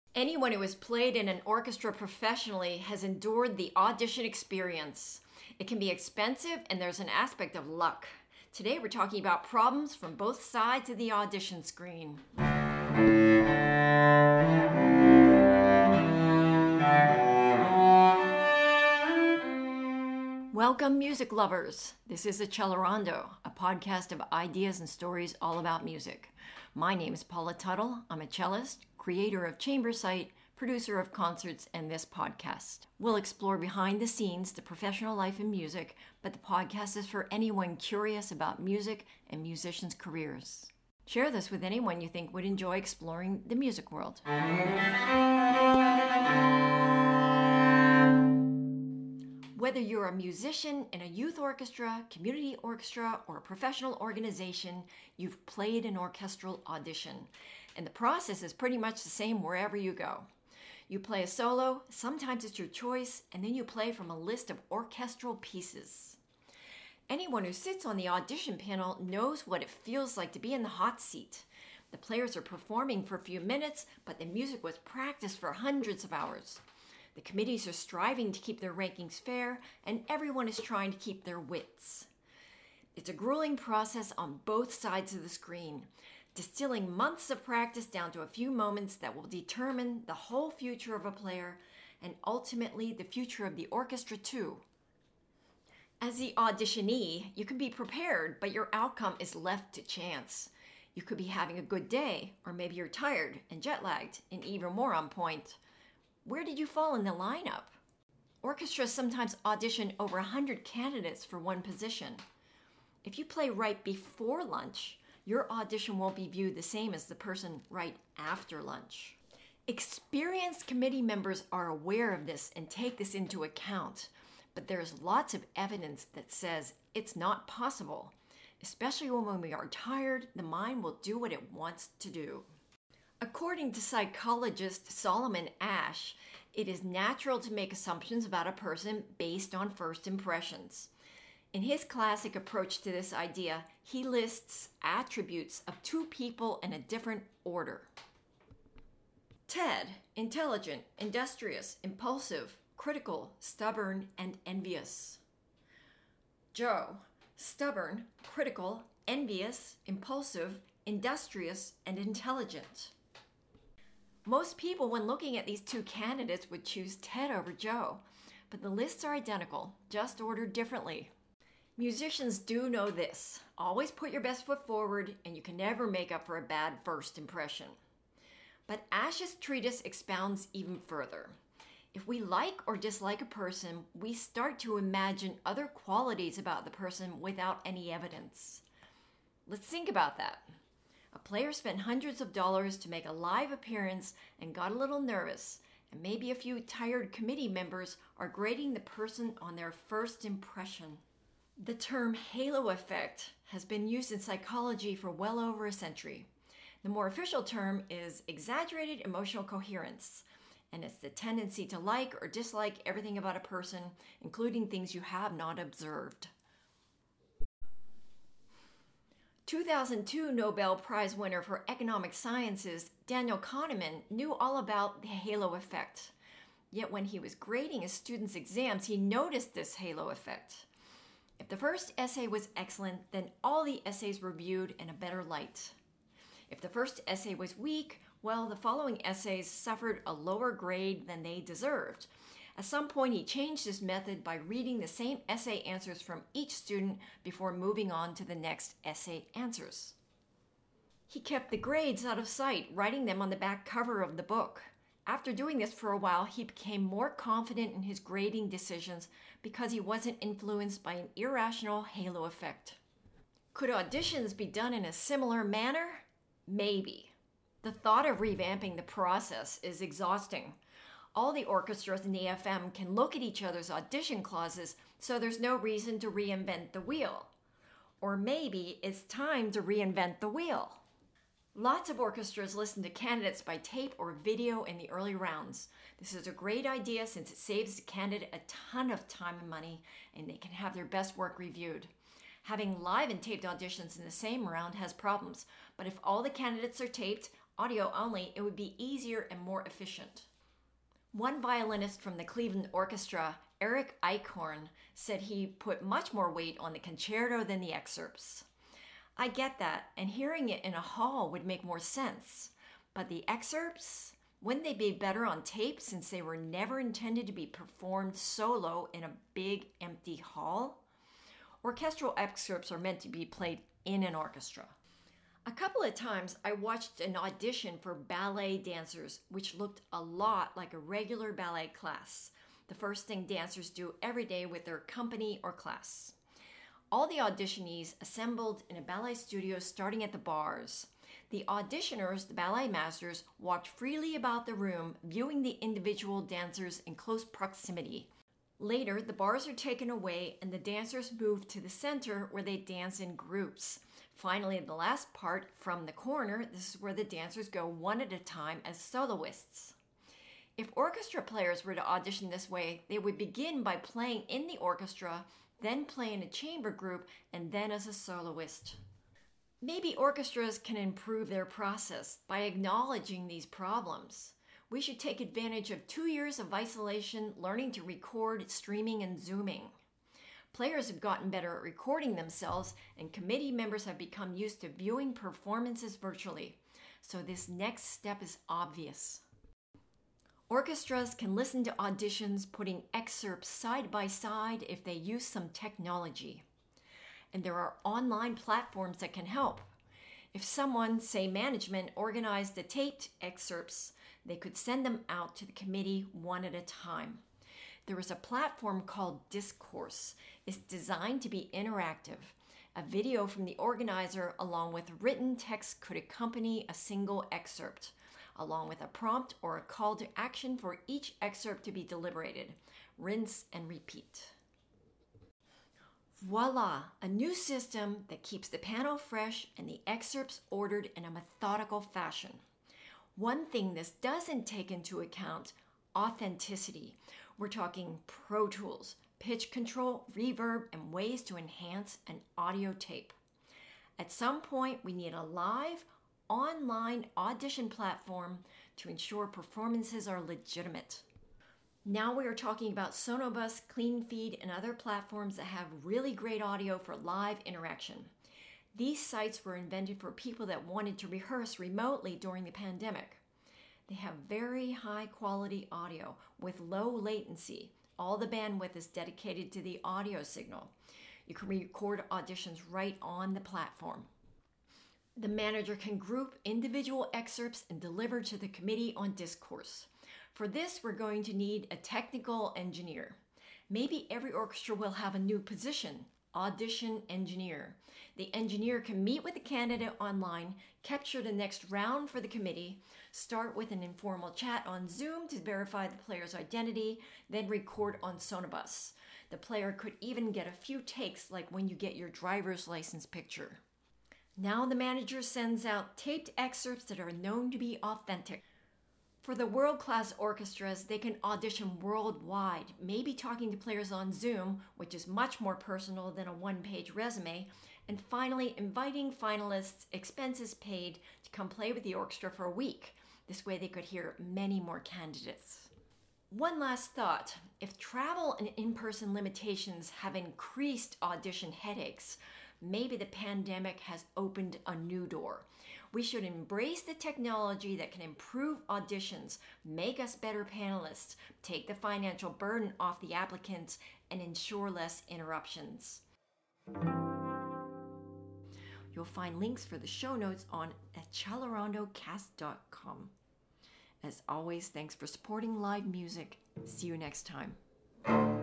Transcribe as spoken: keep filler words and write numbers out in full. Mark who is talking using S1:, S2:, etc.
S1: Anyone who has played in an orchestra professionally has endured the audition experience. It can be expensive and there's an aspect of luck. Today we're talking about problems from both sides of the audition screen. Welcome, music lovers. This is Accelerando, a podcast of ideas and stories all about music. My name is Paula Tuttle. I'm a cellist, creator of Chamber Site, producer of concerts, and this podcast. We'll explore behind the scenes, the professional life in music, but the podcast is for anyone curious about music and musicians' careers. Share this with anyone you think would enjoy exploring the music world. Whether you're a musician in a youth orchestra, community orchestra, or a professional organization, you've played an orchestral audition. And the process is pretty much the same wherever you go. You play a solo, sometimes it's your choice, and then you play from a list of orchestral pieces. Anyone who sits on the audition panel knows what it feels like to be in the hot seat. The players are performing for a few minutes, but the music was practiced for hundreds of hours. The committees are striving to keep their rankings fair, and everyone is trying to keep their wits. It's a grueling process on both sides of the screen, distilling months of practice down to a few moments that will determine the whole future of a player and ultimately the future of the orchestra too. As the auditionee, you can be prepared, but your outcome is left to chance. You could be having a good day, or maybe you're tired and jet-lagged and even more on point. Where did you fall in the lineup? Orchestras sometimes audition over one hundred candidates for one position. If you play right before lunch, your audition won't be viewed the same as the person right after lunch. Experienced committee members are aware of this and take this into account, but there's lots of evidence that says it's not possible. Especially when we are tired, the mind will do what it wants to do. According to psychologist Solomon Asch, it is natural to make assumptions about a person based on first impressions. In his classic approach to this idea, he lists attributes of two people in a different order. Ted, intelligent, industrious, impulsive, critical, stubborn, and envious. Joe, stubborn, critical, envious, impulsive, industrious, and intelligent. Most people, when looking at these two candidates, would choose Ted over Joe, but the lists are identical, just ordered differently. Musicians do know this. Always put your best foot forward, and you can never make up for a bad first impression. But Asch's treatise expounds even further. If we like or dislike a person, we start to imagine other qualities about the person without any evidence. Let's think about that. A player spent hundreds of dollars to make a live appearance and got a little nervous, and maybe a few tired committee members are grading the person on their first impression. The term halo effect has been used in psychology for well over a century. The more official term is exaggerated emotional coherence, and it's the tendency to like or dislike everything about a person, including things you have not observed. two thousand two Nobel Prize winner for economic sciences, Daniel Kahneman, knew all about the halo effect. Yet when he was grading his students' exams, he noticed this halo effect. If the first essay was excellent, then all the essays were viewed in a better light. If the first essay was weak, well, the following essays suffered a lower grade than they deserved. At some point, he changed his method by reading the same essay answers from each student before moving on to the next essay answers. He kept the grades out of sight, writing them on the back cover of the book. After doing this for a while, he became more confident in his grading decisions because he wasn't influenced by an irrational halo effect. Could auditions be done in a similar manner? Maybe. The thought of revamping the process is exhausting. All the orchestras in the F M can look at each other's audition clauses, so there's no reason to reinvent the wheel. Or maybe it's time to reinvent the wheel. Lots of orchestras listen to candidates by tape or video in the early rounds. This is a great idea since it saves the candidate a ton of time and money, and they can have their best work reviewed. Having live and taped auditions in the same round has problems, but if all the candidates are taped, audio only, it would be easier and more efficient. One violinist from the Cleveland Orchestra, Eric Eichhorn, said he put much more weight on the concerto than the excerpts. I get that, and hearing it in a hall would make more sense. But the excerpts, wouldn't they be better on tape since they were never intended to be performed solo in a big empty hall? Orchestral excerpts are meant to be played in an orchestra. A couple of times I watched an audition for ballet dancers, which looked a lot like a regular ballet class, the first thing dancers do every day with their company or class. All the auditionees assembled in a ballet studio starting at the bars. The auditioners, the ballet masters, walked freely about the room, viewing the individual dancers in close proximity. Later, the bars are taken away and the dancers move to the center where they dance in groups. Finally, the last part, from the corner, this is where the dancers go one at a time as soloists. If orchestra players were to audition this way, they would begin by playing in the orchestra, then play in a chamber group, and then as a soloist. Maybe orchestras can improve their process by acknowledging these problems. We should take advantage of two years of isolation, learning to record, streaming, and zooming. Players have gotten better at recording themselves, and committee members have become used to viewing performances virtually. So this next step is obvious. Orchestras can listen to auditions, putting excerpts side by side if they use some technology. And there are online platforms that can help. If someone, say management, organized the taped excerpts, they could send them out to the committee one at a time. There is a platform called Discourse. It's designed to be interactive. A video from the organizer along with written text could accompany a single excerpt, along with a prompt or a call to action for each excerpt to be deliberated. Rinse and repeat. Voila, a new system that keeps the panel fresh and the excerpts ordered in a methodical fashion. One thing this doesn't take into account, authenticity. We're talking Pro Tools, pitch control, reverb, and ways to enhance an audio tape. At some point, we need a live, online audition platform to ensure performances are legitimate. Now we are talking about Sonobus, CleanFeed, and other platforms that have really great audio for live interaction. These sites were invented for people that wanted to rehearse remotely during the pandemic. They have very high quality audio with low latency. All the bandwidth is dedicated to the audio signal. You can record auditions right on the platform. The manager can group individual excerpts and deliver to the committee on Discourse. For this, we're going to need a technical engineer. Maybe every orchestra will have a new position, audition engineer. The engineer can meet with the candidate online, capture the next round for the committee, start with an informal chat on Zoom to verify the player's identity, then record on Sonobus. The player could even get a few takes like when you get your driver's license picture. Now the manager sends out taped excerpts that are known to be authentic. For the world-class orchestras, they can audition worldwide, maybe talking to players on Zoom, which is much more personal than a one-page resume, and finally inviting finalists, expenses paid, to come play with the orchestra for a week. This way they could hear many more candidates. One last thought. If travel and in-person limitations have increased audition headaches, maybe the pandemic has opened a new door. We should embrace the technology that can improve auditions, make us better panelists, take the financial burden off the applicants, and ensure less interruptions. You'll find links for the show notes on accelerando cast dot com. As always, thanks for supporting live music. See you next time.